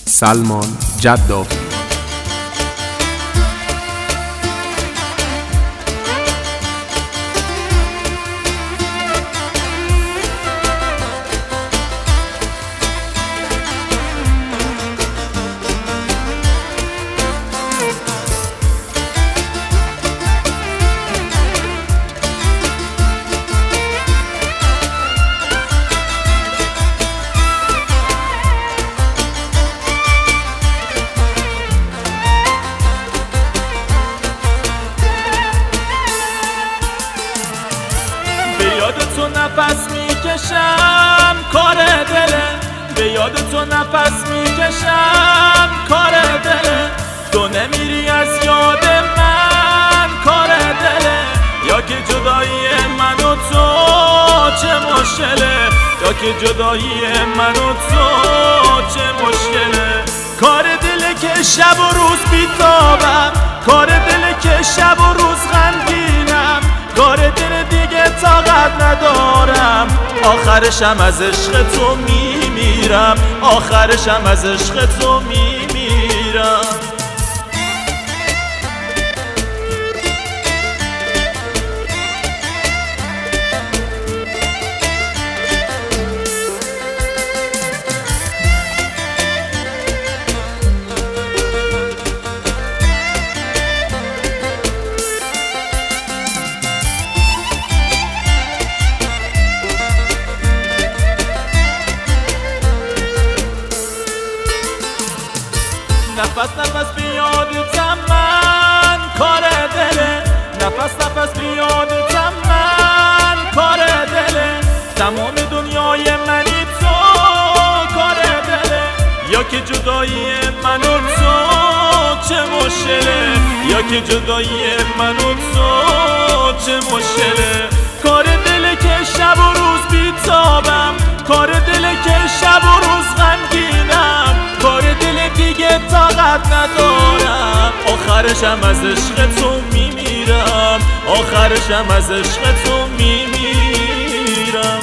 سلمان جداوی. به یاد تو نفس میکشم کار دله، به یاد تو نفس میکشم کار دله. تو نمیری از یاد من کار دله، یا که جدایی من و تو چه مشکله، یا که جدایی من و تو چه مشکله. کار دله که شب و روز بیتابم، کار دله که شب و روز غمگینم، کار دل دیگه طاقت ندارم. آخرشم از عشق تو میمیرم، آخرشم از عشق تو میمیرم. نفس نفس بیادتم من کار دله، نفس نفس بیادتم من کار دله. تمام دنیای منی تو کار دله، یا که جدایی من و تو چه مشکله، یا که جدایی من و تو چه مشکله. کار دله که شب و روز بیتابم، کار دله که شب و روز غمگینم، کار دل دیگه طاقت ندارم. آخرشم از عشق تو میمیرم، آخرشم از عشق تو میمیرم.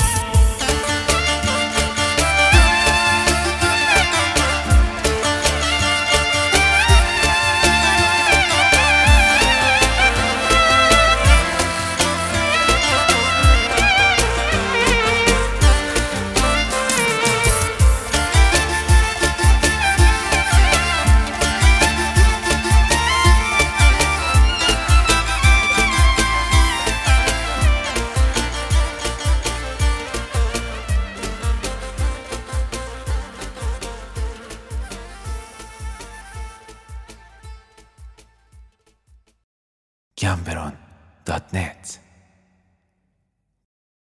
Gamberon.net